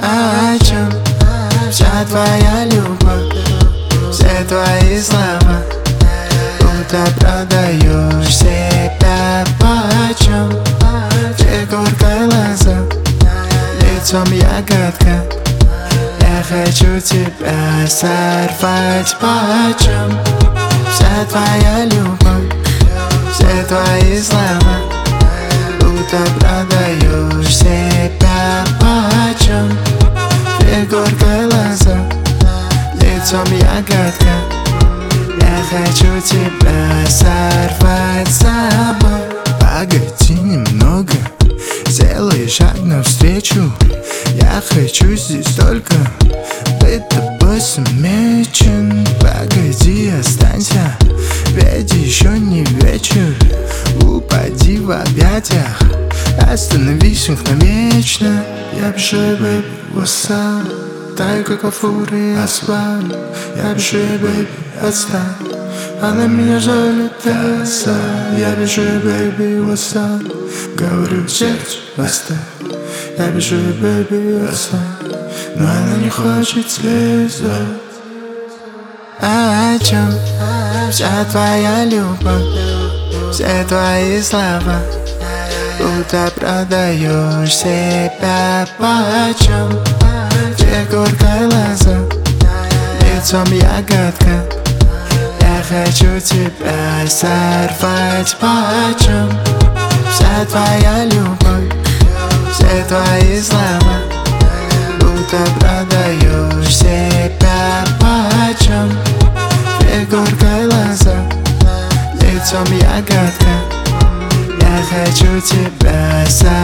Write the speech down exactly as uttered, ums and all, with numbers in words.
о чем вся твоя любовь, все твои слова, будто продаешь себя почем. Фигуркой лоза, лицом ягодка, я хочу тебя сорвать почем. Вся твоя любовь, все твои слова, будто продаешь себя почем. Фигуркой лоза, лицом ягодка, я хочу тебя сорвать с собой. Погоди немного, сделай шаг навстречу. Я хочу здесь только быть тобой замечен. Погоди, останься, ведь еще не вечер. Упади в объятиях, остановись навечно. Я пишу, baby, what's up? Таю, как во фуре асфальт. Я пишу, baby, отстань, она меня залетается. Я пишу, baby, what's up? Говорю сердцу, оставь. Я пишу, baby, отстань, но она не хочет слезать. О чем вся твоя любовь, все твои слова, будто продаешь себя почем. Фигуркой лоза, лицом ягодка, я хочу тебя сорвать почем. Вся твоя любовь, все твои слова, будто продаешь себя почем. Фигуркой лоза, лицом ягодка, я хочу тебя сорвать.